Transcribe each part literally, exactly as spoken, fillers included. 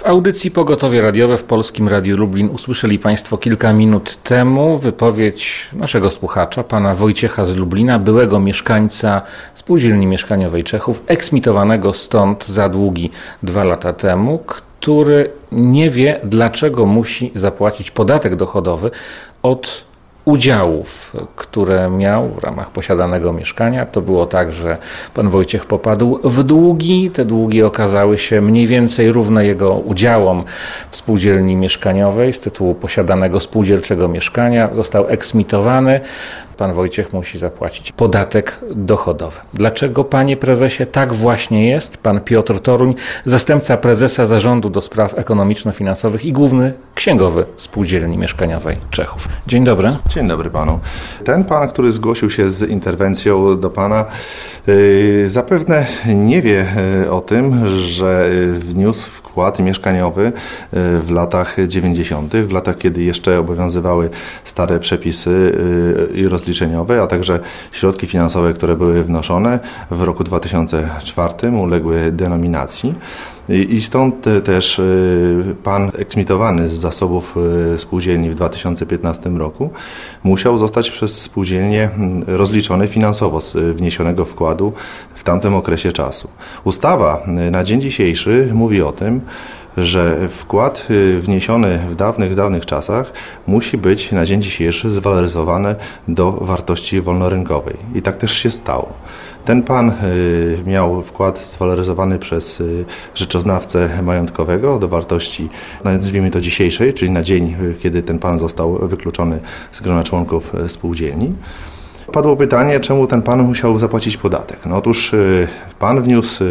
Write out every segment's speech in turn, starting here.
W audycji Pogotowie Radiowe w Polskim Radiu Lublin usłyszeli Państwo kilka minut temu wypowiedź naszego słuchacza, pana Wojciecha z Lublina, byłego mieszkańca Spółdzielni Mieszkaniowej Czechów, eksmitowanego stąd za długi dwa lata temu, który nie wie, dlaczego musi zapłacić podatek dochodowy od udziałów, które miał w ramach posiadanego mieszkania. To było tak, że pan Wojciech popadł w długi. Te długi okazały się mniej więcej równe jego udziałom w spółdzielni mieszkaniowej z tytułu posiadanego spółdzielczego mieszkania. Został eksmitowany. Pan Wojciech musi zapłacić podatek dochodowy. Dlaczego, panie prezesie, tak właśnie jest? Pan Piotr Toruń, zastępca prezesa Zarządu do Spraw Ekonomiczno-Finansowych i główny księgowy Spółdzielni Mieszkaniowej Czechów. Dzień dobry. Dzień dobry panu. Ten pan, który zgłosił się z interwencją do pana, yy, zapewne nie wie yy, o tym, że wniósł wkład mieszkaniowy yy, w latach dziewięćdziesiątych, w latach, kiedy jeszcze obowiązywały stare przepisy yy, i rozliczeniowe, a także środki finansowe, które były wnoszone w roku dwa tysiące czwartym uległy denominacji. I stąd też pan eksmitowany z zasobów spółdzielni w dwa tysiące piętnastym roku musiał zostać przez spółdzielnię rozliczony finansowo z wniesionego wkładu w tamtym okresie czasu. Ustawa na dzień dzisiejszy mówi o tym, że wkład wniesiony w dawnych, dawnych czasach musi być na dzień dzisiejszy zwaloryzowany do wartości wolnorynkowej. I tak też się stało. Ten pan miał wkład zwaloryzowany przez rzeczoznawcę majątkowego do wartości, nazwijmy to dzisiejszej, czyli na dzień, kiedy ten pan został wykluczony z grona członków spółdzielni. Padło pytanie, czemu ten pan musiał zapłacić podatek. No otóż pan wniósł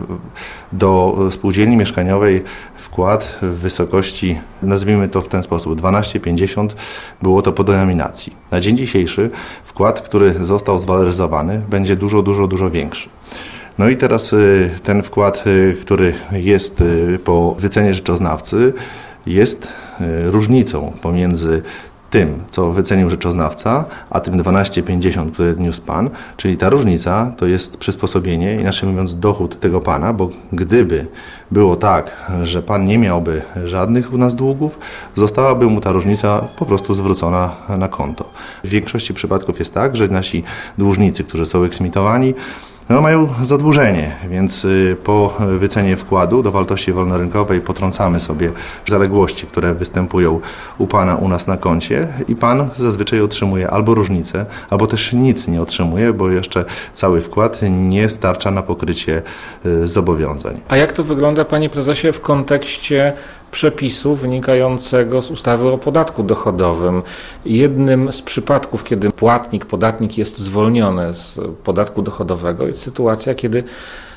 do spółdzielni mieszkaniowej wkład w wysokości, nazwijmy to w ten sposób, dwanaście pięćdziesiąt, było to po denominacji. Na dzień dzisiejszy wkład, który został zwaloryzowany, będzie dużo, dużo, dużo większy. No i teraz ten wkład, który jest po wycenie rzeczoznawcy, jest różnicą pomiędzy tym, co wycenił rzeczoznawca, a tym dwanaście pięćdziesiąt, które wniósł pan, czyli ta różnica to jest przysposobienie, inaczej mówiąc dochód tego pana, bo gdyby było tak, że pan nie miałby żadnych u nas długów, zostałaby mu ta różnica po prostu zwrócona na konto. W większości przypadków jest tak, że nasi dłużnicy, którzy są eksmitowani, no, mają zadłużenie, więc po wycenie wkładu do wartości wolnorynkowej potrącamy sobie zaległości, które występują u pana u nas na koncie i pan zazwyczaj otrzymuje albo różnicę, albo też nic nie otrzymuje, bo jeszcze cały wkład nie starcza na pokrycie zobowiązań. A jak to wygląda, panie prezesie, w kontekście przepisu wynikającego z ustawy o podatku dochodowym? Jednym z przypadków, kiedy płatnik, podatnik jest zwolniony z podatku dochodowego, jest sytuacja, kiedy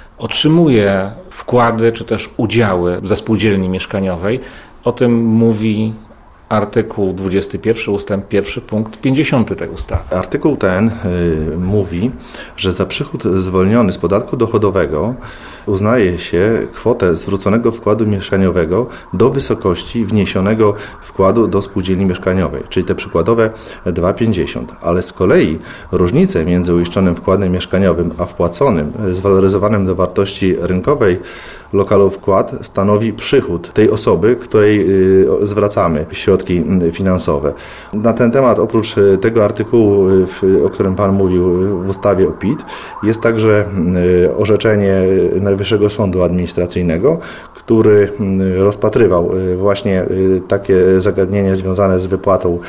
otrzymuje wkłady czy też udziały ze spółdzielni mieszkaniowej. O tym mówi artykuł dwudziesty pierwszy ustęp pierwszy punkt pięćdziesiąty tej ustawy. Artykuł ten y, mówi, że za przychód zwolniony z podatku dochodowego uznaje się kwotę zwróconego wkładu mieszkaniowego do wysokości wniesionego wkładu do spółdzielni mieszkaniowej, czyli te przykładowe dwa pięćdziesiąt. Ale z kolei różnicę między uiszczonym wkładem mieszkaniowym a wpłaconym, zwaloryzowanym do wartości rynkowej lokalu wkład stanowi przychód tej osoby, której zwracamy środki finansowe. Na ten temat, oprócz tego artykułu, o którym pan mówił w ustawie o P I T, jest także orzeczenie Najwyższego Sądu Administracyjnego, który rozpatrywał właśnie takie zagadnienie związane z wypłatą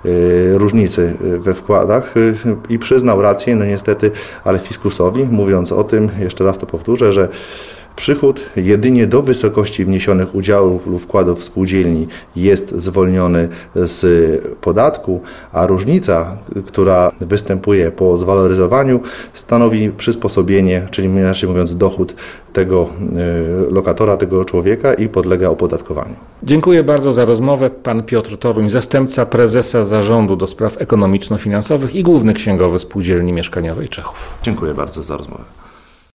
różnicy we wkładach i przyznał rację, no niestety, ale fiskusowi, mówiąc o tym, jeszcze raz to powtórzę, że przychód jedynie do wysokości wniesionych udziałów lub wkładów w spółdzielni jest zwolniony z podatku, a różnica, która występuje po zwaloryzowaniu, stanowi przysposobienie, czyli inaczej mówiąc dochód tego lokatora, tego człowieka i podlega opodatkowaniu. Dziękuję bardzo za rozmowę. Pan Piotr Toruń, zastępca prezesa Zarządu do Spraw Ekonomiczno-Finansowych i główny księgowy Spółdzielni Mieszkaniowej Czechów. Dziękuję bardzo za rozmowę.